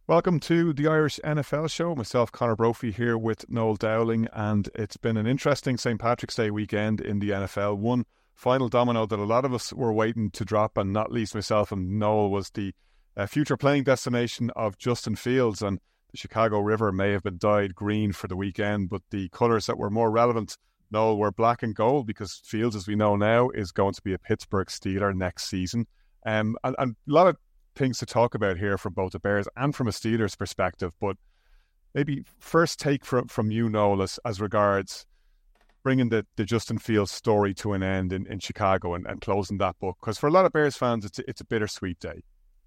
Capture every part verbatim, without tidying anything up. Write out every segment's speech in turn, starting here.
Welcome to the Irish N F L show. Myself, Conor Brophy, here with Noel Dowling, and it's been an interesting Saint Patrick's Day weekend in the N F L. One final domino that a lot of us were waiting to drop, and not least myself and Noel, was the uh, future playing destination of Justin Fields. And the Chicago River may have been dyed green for the weekend, but the colours that were more relevant, Noel, were black and gold, because Fields, as we know now, is going to be a Pittsburgh Steeler next season. Um, and, and a lot of things to talk about here from both the Bears and from a Steelers perspective, but maybe first take from, from you, Noel, as, as regards bringing the, the Justin Fields story to an end in, in Chicago and, and closing that book, because for a lot of Bears fans it's a, it's a bittersweet day.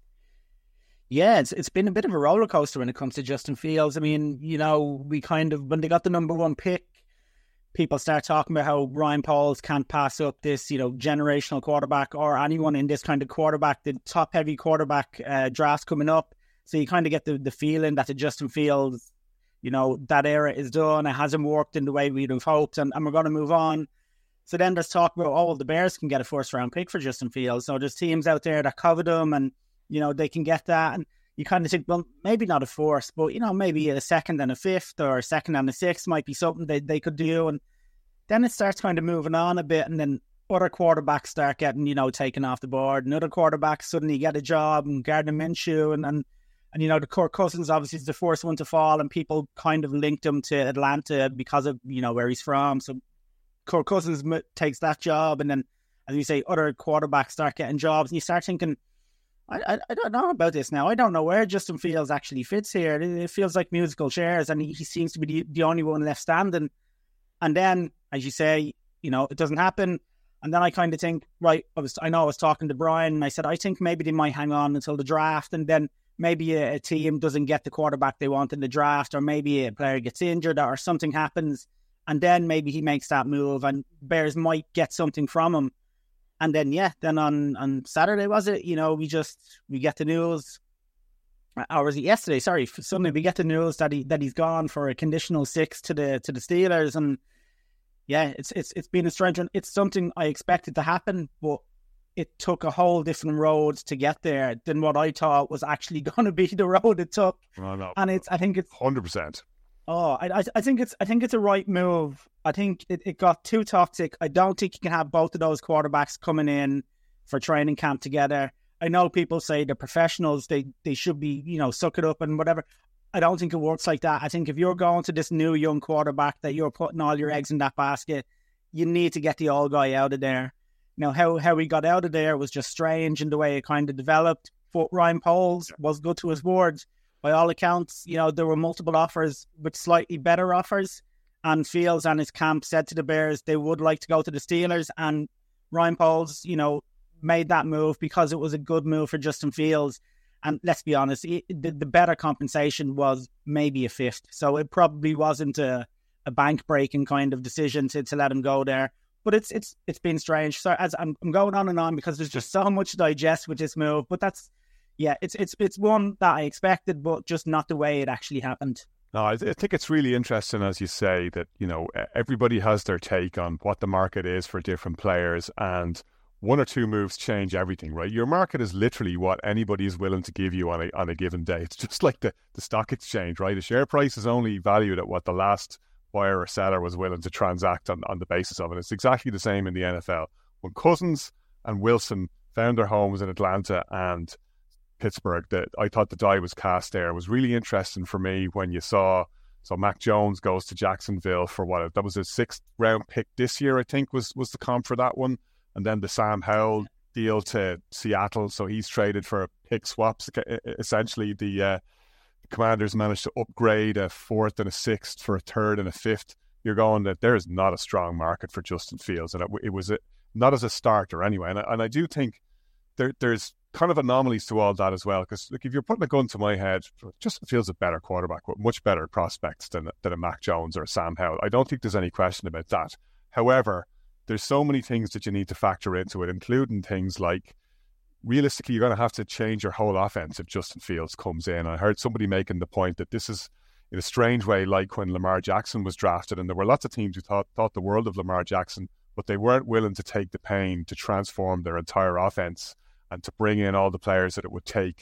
Yeah, it's it's been a bit of a roller coaster when it comes to Justin Fields. I mean, you know, we kind of, when they got the number one pick, people start talking about how Ryan Pauls can't pass up this, you know, generational quarterback, or anyone in this kind of quarterback, the top-heavy quarterback uh, draft coming up. So you kind of get the, the feeling that the Justin Fields, you know, that era is done. It hasn't worked in the way we'd have hoped, and, and we're going to move on. So then there's talk about, oh, well, the Bears can get a first-round pick for Justin Fields. So there's teams out there that covet him, and, you know, they can get that. And you kind of think, well, maybe not a fourth, but, you know, maybe a second and a fifth, or a second and a sixth might be something they, they could do. And then it starts kind of moving on a bit, and then other quarterbacks start getting, you know, taken off the board, and other quarterbacks suddenly get a job, and Gardner Minshew, and, and, and you know, the Kirk Cousins obviously is the first one to fall, and people kind of linked him to Atlanta because of, you know, where he's from. So Kirk Cousins takes that job, and then, as you say, other quarterbacks start getting jobs, and you start thinking, I, I, I don't know about this now. I don't know where Justin Fields actually fits here. It, it feels like musical chairs, and he, he seems to be the, the only one left standing. And then, as you say, you know, it doesn't happen. And then I kind of think, right, I was, I know I was talking to Brian, and I said, I think maybe they might hang on until the draft, and then maybe a, a team doesn't get the quarterback they want in the draft, or maybe a player gets injured or something happens, and then maybe he makes that move, and Bears might get something from him. And then, yeah, then on, on Saturday, was it? You know, we just, we get the news, or was it yesterday? Sorry, Sunday, we get the news that he that he's gone for a conditional six to the to the Steelers. And yeah, it's it's it's been a strange one. It's something I expected to happen, but it took a whole different road to get there than what I thought was actually going to be the road it took. No, no. And it's, I think it's one hundred percent. Oh, I, I I think it's I think it's a right move. I think it, it got too toxic. I don't think you can have both of those quarterbacks coming in for training camp together. I know people say they're professionals, they they should be, you know, suck it up and whatever. I don't think it works like that. I think if you're going to this new young quarterback that you're putting all your eggs in that basket, you need to get the old guy out of there. Now, how how he got out of there was just strange in the way it kind of developed. But Ryan Pauls was good to his word. By all accounts, you know, there were multiple offers with slightly better offers, and Fields and his camp said to the Bears they would like to go to the Steelers, and Ryan Pauls, you know, made that move because it was a good move for Justin Fields. And let's be honest, it, the, the better compensation was maybe a fifth. So it probably wasn't a, a bank-breaking kind of decision to, to let him go there. But it's it's it's been strange. So as I'm, I'm going on and on because there's just so much to digest with this move. But that's, yeah, it's it's it's one that I expected, but just not the way it actually happened. No, I, th- I think it's really interesting, as you say, that, you know, everybody has their take on what the market is for different players, and one or two moves change everything, right? Your market is literally what anybody is willing to give you on a on a given day. It's just like the, the stock exchange, right? The share price is only valued at what the last buyer or seller was willing to transact on, on the basis of it. It's exactly the same in the N F L. When Cousins and Wilson found their homes in Atlanta and Pittsburgh, that I thought the die was cast there. It was really interesting for me when you saw, so Mac Jones goes to Jacksonville for what, that was a sixth round pick this year, I think was, was the comp for that one. And then the Sam Howell deal to Seattle. So he's traded for pick swaps. Essentially, the, uh, the Commanders managed to upgrade a fourth and a sixth for a third and a fifth. You're going that there is not a strong market for Justin Fields. And it, it was a, not as a starter anyway. And I, and I do think there, there's kind of anomalies to all that as well. Because like, if you're putting a gun to my head, Justin Fields is a better quarterback with much better prospects than, than a Mac Jones or a Sam Howell. I don't think there's any question about that. However, there's so many things that you need to factor into it, including things like, realistically, you're going to have to change your whole offense if Justin Fields comes in. I heard somebody making the point that this is, in a strange way, like when Lamar Jackson was drafted, and there were lots of teams who thought, thought the world of Lamar Jackson, but they weren't willing to take the pain to transform their entire offense and to bring in all the players that it would take to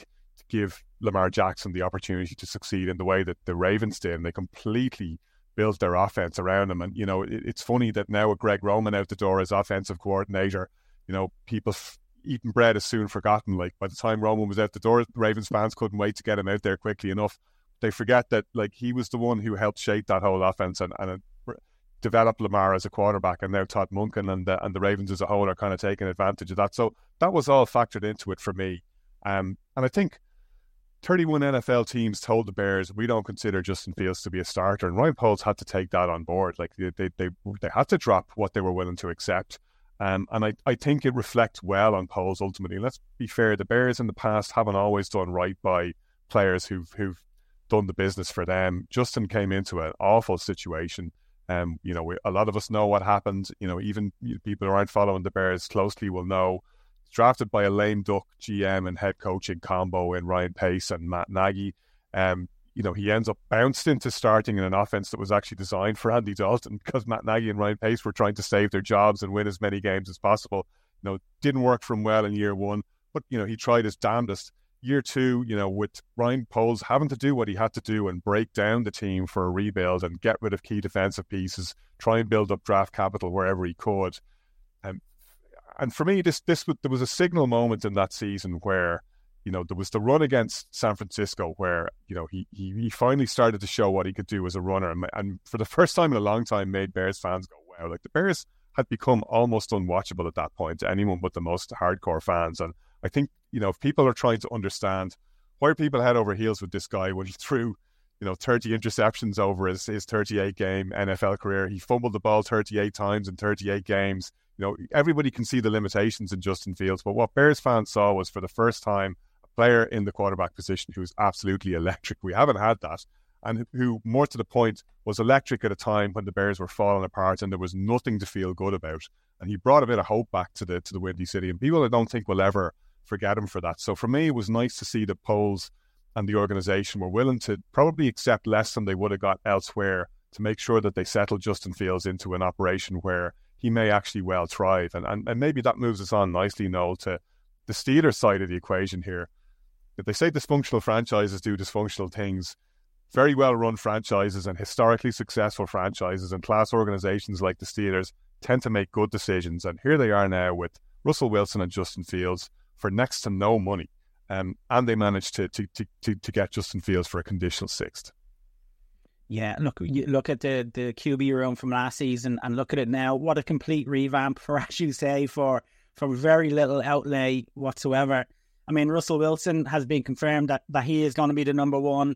give Lamar Jackson the opportunity to succeed in the way that the Ravens did, and they completely built their offense around him. And, you know, it, it's funny that now with Greg Roman out the door as offensive coordinator, you know, people f- eating bread is soon forgotten. Like, by the time Roman was out the door, the Ravens fans couldn't wait to get him out there quickly enough. They forget that, like, he was the one who helped shape that whole offense and, and uh, develop Lamar as a quarterback, and now Todd Monken and the, and the Ravens as a whole are kind of taking advantage of that. So that was all factored into it for me. Um, and I think thirty-one N F L teams told the Bears, we don't consider Justin Fields to be a starter, and Ryan Poles had to take that on board. Like, they they they, they had to drop what they were willing to accept. Um, and I, I think it reflects well on Poles ultimately. Let's be fair, the Bears in the past haven't always done right by players who've who've done the business for them. Justin came into an awful situation. Um, you know, we, a lot of us know what happened. You know, even people who aren't following the Bears closely will know. Drafted by a lame duck G M and head coaching combo in Ryan Pace and Matt Nagy. Um, you know, he ends up bounced into starting in an offense that was actually designed for Andy Dalton, because Matt Nagy and Ryan Pace were trying to save their jobs and win as many games as possible. You know, didn't work for him well in year one, but, you know, he tried his damnedest. Year two, you know, with Ryan Poles having to do what he had to do and break down the team for a rebuild and get rid of key defensive pieces, try and build up draft capital wherever he could. Um, And for me, this this there was a signal moment in that season where, you know, there was the run against San Francisco where, you know, he he, he finally started to show what he could do as a runner, and, and for the first time in a long time made Bears fans go, wow. Like, the Bears had become almost unwatchable at that point to anyone but the most hardcore fans. And I think, you know, if people are trying to understand why are people head over heels with this guy when he threw, you know, thirty interceptions over his, his thirty-eight game N F L career, he fumbled the ball thirty-eight times in thirty-eight games. You know, everybody can see the limitations in Justin Fields, but what Bears fans saw was, for the first time, a player in the quarterback position who's absolutely electric. We haven't had that. And who, more to the point, was electric at a time when the Bears were falling apart and there was nothing to feel good about. And he brought a bit of hope back to the to the Windy City, and people I don't think will ever forget him for that. So for me, it was nice to see that Poles and the organization were willing to probably accept less than they would have got elsewhere to make sure that they settled Justin Fields into an operation where he may actually well thrive. And, and and maybe that moves us on nicely, Noel, to the Steelers side of the equation here. If they say dysfunctional franchises do dysfunctional things, very well-run franchises and historically successful franchises and class organizations like the Steelers tend to make good decisions. And here they are now with Russell Wilson and Justin Fields for next to no money. Um, and they managed to, to, to, to, to get Justin Fields for a conditional sixth. Yeah, look, you look at the, the Q B room from last season and look at it now. What a complete revamp for, as you say, for, for very little outlay whatsoever. I mean, Russell Wilson has been confirmed that, that he is going to be the number one.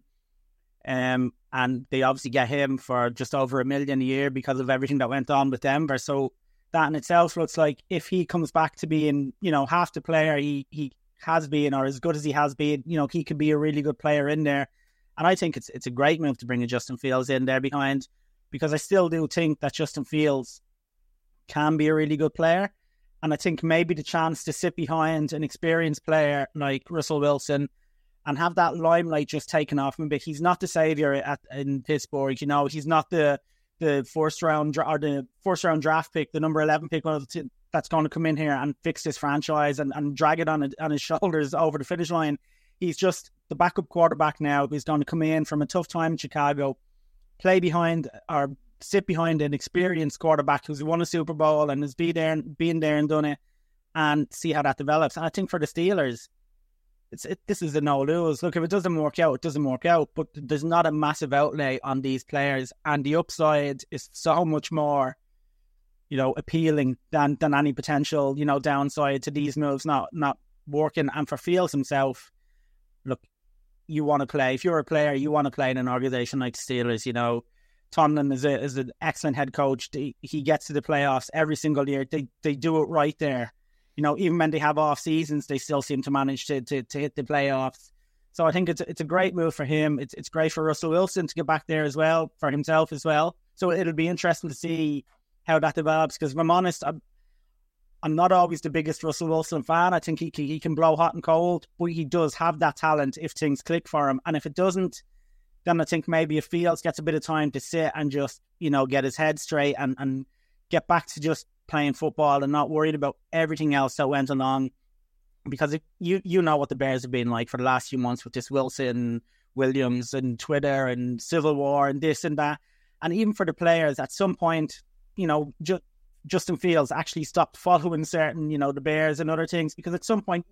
Um, and they obviously get him for just over a million a year because of everything that went on with Denver. So that in itself looks like, if he comes back to being, you know, half the player he, he has been, or as good as he has been, you know, he could be a really good player in there. And I think it's it's a great move to bring a Justin Fields in there behind, because I still do think that Justin Fields can be a really good player. And I think maybe the chance to sit behind an experienced player like Russell Wilson and have that limelight just taken off him. But he's not the savior at in Pittsburgh. You know, he's not the the first round or the first round draft pick, the number eleven pick that's going to come in here and fix this franchise and, and drag it on, on his shoulders over the finish line. He's just the backup quarterback now who's going to come in from a tough time in Chicago, play behind or sit behind an experienced quarterback who's won a Super Bowl and has been there, been there and done it, and see how that develops. And I think for the Steelers, it's it, this is a no-lose. Look, if it doesn't work out, it doesn't work out, but there's not a massive outlay on these players, and the upside is so much more, you know, appealing than than any potential, you know, downside to these moves not not working. And for Fields himself, look, you want to play. If you're a player, you want to play in an organization like Steelers. You know, Tomlin is a is an excellent head coach. They, he gets to the playoffs every single year. They they do it right there. You know, even when they have off seasons, they still seem to manage to to, to hit the playoffs. So I think it's it's a great move for him. It's it's great for Russell Wilson to get back there as well, for himself as well. So it'll be interesting to see how that develops. Because if I'm honest, I'm, I'm not always the biggest Russell Wilson fan. I think he he can blow hot and cold, but he does have that talent if things click for him. And if it doesn't, then I think maybe if Fields gets a bit of time to sit and just, you know, get his head straight and, and get back to just playing football and not worried about everything else that went along because it, you you know what the Bears have been like for the last few months with this Wilson, Williams and Twitter and Civil War and this and that. And even for the players, at some point, you know, ju- Justin Fields actually stopped following certain, you know, the Bears and other things, because at some point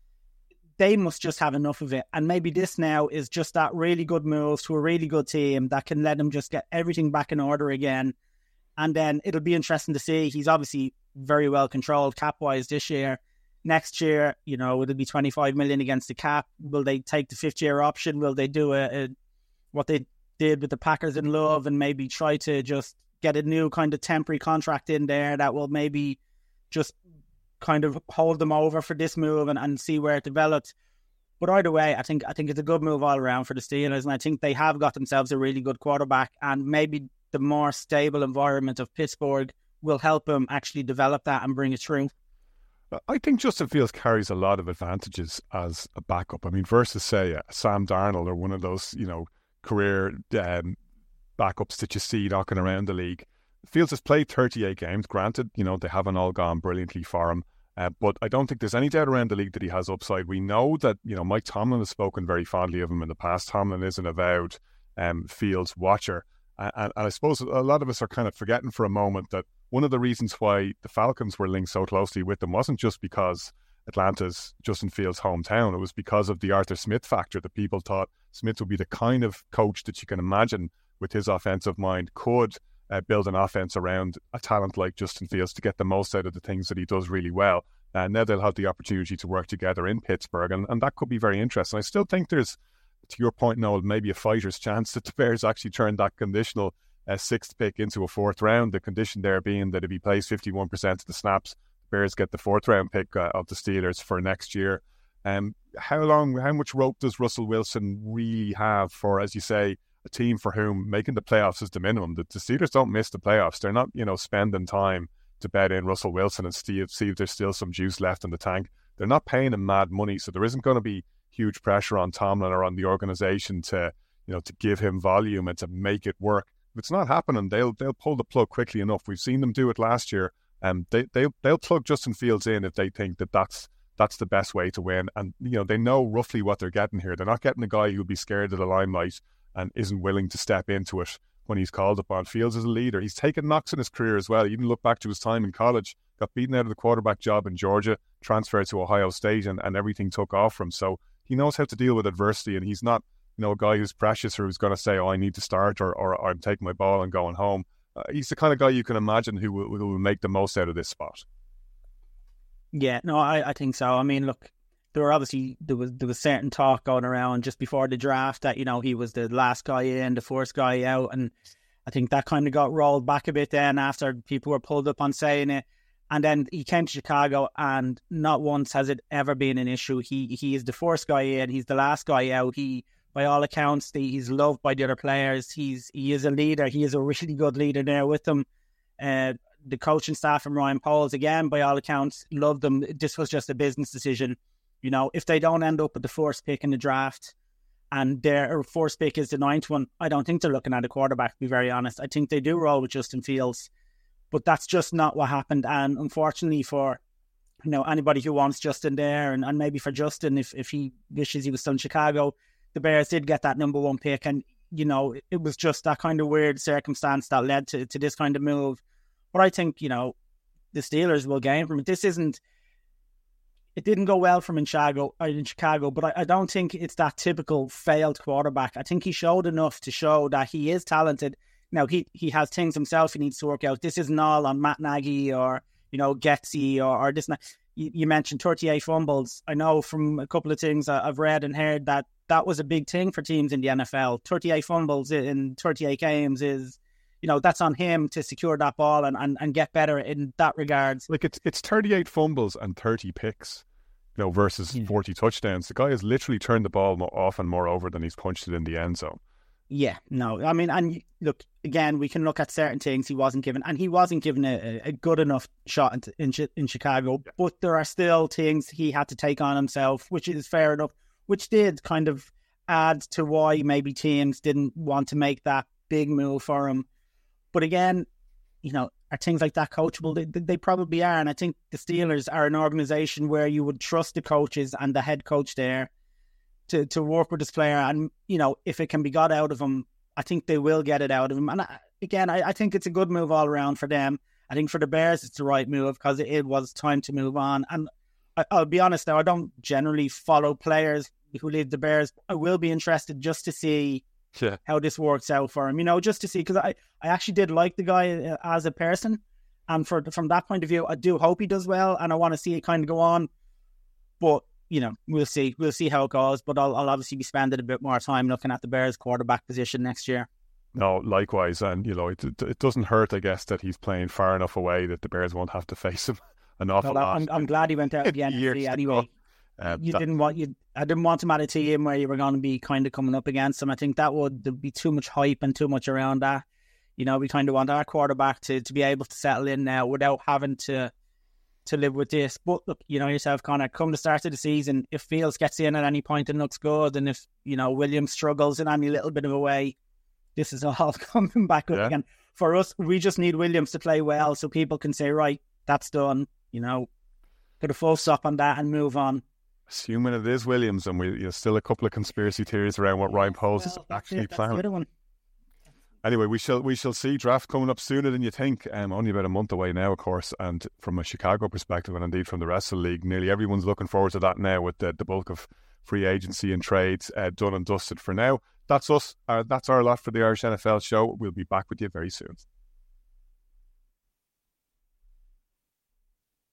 they must just have enough of it. And maybe this now is just that really good move to a really good team that can let them just get everything back in order again. And then it'll be interesting to see. He's obviously very well controlled cap-wise this year. Next year, you know, it'll be twenty-five million against the cap. Will they take the fifth-year option? Will they do a, a what they did with the Packers in Love and maybe try to just get a new kind of temporary contract in there that will maybe just kind of hold them over for this move and, and see where it develops? But either way, I think I think it's a good move all around for the Steelers, and I think they have got themselves a really good quarterback, and maybe the more stable environment of Pittsburgh will help them actually develop that and bring it through. I think Justin Fields carries a lot of advantages as a backup. I mean, versus, say, a Sam Darnold or one of those, you know, career um, backups that you see knocking around the league. Fields has played thirty-eight games. Granted, you know, they haven't all gone brilliantly for him. Uh, but I don't think there's any doubt around the league that he has upside. We know that, you know, Mike Tomlin has spoken very fondly of him in the past. Tomlin is an avowed um, Fields watcher. And, and I suppose a lot of us are kind of forgetting for a moment that one of the reasons why the Falcons were linked so closely with them wasn't just because Atlanta's Justin Fields' hometown. It was because of the Arthur Smith factor, that people thought Smith would be the kind of coach that you can imagine with his offensive mind could uh, build an offense around a talent like Justin Fields to get the most out of the things that he does really well. And now they'll have the opportunity to work together in Pittsburgh, and, and that could be very interesting. I still think there's, to your point, Noel, maybe a fighter's chance that the Bears actually turn that conditional uh, sixth pick into a fourth round. The condition there being that if he plays fifty-one percent of the snaps, the Bears get the fourth round pick uh, of the Steelers for next year. Um, how long, how much rope does Russell Wilson really have for, as you say, a team for whom making the playoffs is the minimum? The, the Steelers don't miss the playoffs. They're not, you know, spending time to bet in Russell Wilson and see if, see if there's still some juice left in the tank. They're not paying him mad money, so there isn't going to be huge pressure on Tomlin or on the organization to, you know, to give him volume and to make it work. If it's not happening, they'll they'll pull the plug quickly enough. We've seen them do it last year, and they they'll they'll plug Justin Fields in if they think that that's that's the best way to win. And you know, they know roughly what they're getting here. They're not getting a guy who'll be scared of the limelight and isn't willing to step into it when he's called upon. Fields is a leader. He's taken knocks in his career as well. Even look back to his time in college, got beaten out of the quarterback job in Georgia, transferred to Ohio State, and, and everything took off for him. So he knows how to deal with adversity, and he's not, you know, a guy who's precious or who's going to say, oh, I need to start, or, or, or I'm taking my ball and going home. Uh, he's the kind of guy you can imagine who will, who will make the most out of this spot. Yeah, no, I, I think so. I mean, look, there were obviously, there was there was certain talk going around just before the draft that, you know, he was the last guy in, the first guy out, and I think that kind of got rolled back a bit then after people were pulled up on saying it. And then he came to Chicago, and not once has it ever been an issue. He he is the first guy in. He's the last guy out. He, by all accounts, he's loved by the other players. He's he is a leader. He is a really good leader there with them. Uh, the coaching staff and Ryan Poles, again, by all accounts, loved them. This was just a business decision. You know, if they don't end up with the first pick in the draft, and their first pick is the ninth one, I don't think they're looking at a quarterback, to be very honest. I think they do roll with Justin Fields. But that's just not what happened. And unfortunately for, you know, anybody who wants Justin there, and, and maybe for Justin, if, if he wishes he was still in Chicago, the Bears did get that number one pick. And, you know, it, it was just that kind of weird circumstance that led to, to this kind of move. But I think, you know, the Steelers will gain from it. This isn't, it didn't go well from in Chicago, in Chicago, but I, I don't think it's that typical failed quarterback. I think he showed enough to show that he is talented. Now, he, he has things himself he needs to work out. This isn't all on Matt Nagy or, you know, Getsy or, or this. You, you mentioned thirty-eight fumbles. I know from a couple of things I've read and heard that that was a big thing for teams in the N F L. thirty-eight fumbles in thirty-eight games is, you know, that's on him to secure that ball and, and, and get better in that regards. Like, it's it's thirty-eight fumbles and thirty picks, you know, versus yeah. forty touchdowns. The guy has literally turned the ball more often more over than he's punched it in the end zone. Yeah, no, I mean, and look, again, we can look at certain things he wasn't given, and he wasn't given a, a good enough shot in, in, in Chicago, yeah. But there are still things he had to take on himself, which is fair enough, which did kind of add to why maybe teams didn't want to make that big move for him. But again, you know, are things like that coachable? They, they probably are. And I think the Steelers are an organization where you would trust the coaches and the head coach there to, to work with this player. And, you know, if it can be got out of him, I think they will get it out of him. And I, again, I, I think it's a good move all around for them. I think for the Bears, it's the right move because it, it was time to move on. And I, I'll be honest now, I don't generally follow players who leave the Bears. I will be interested just to see yeah. how this works out for him, you know, just to see, because I, I actually did like the guy as a person. And for from that point of view, I do hope he does well, and I want to see it kind of go on. But, you know, we'll see. We'll see how it goes. But I'll, I'll obviously be spending a bit more time looking at the Bears quarterback position next year. No, likewise. And, you know, it, it doesn't hurt, I guess, that he's playing far enough away that the Bears won't have to face him an awful well, lot. I'm, I'm glad he went out at the N F C anyway. Uh, you that, didn't want you. I didn't want him at a team where you were going to be kind of coming up against him. I think that would be too much hype and too much around that. You know, we kind of want our quarterback to, to be able to settle in now without having to to live with this. But look, you know yourself, Connor, come the start of the season, if Fields gets in at any point and looks good, and if, you know, Williams struggles in any little bit of a way, this is all coming back up yeah. again. For us, we just need Williams to play well so people can say, right, that's done, you know, put a full stop on that and move on. Assuming it is Williams, and we, you know, still a couple of conspiracy theories around what Ryan Poles well, is actually planning. Anyway, we shall we shall see. Draft coming up sooner than you think. Um, only about a month away now, of course. And from a Chicago perspective, and indeed from the rest of the league, nearly everyone's looking forward to that now, with the, the bulk of free agency and trades uh, done and dusted for now. That's us. Uh, that's our lot for the Irish N F L show. We'll be back with you very soon.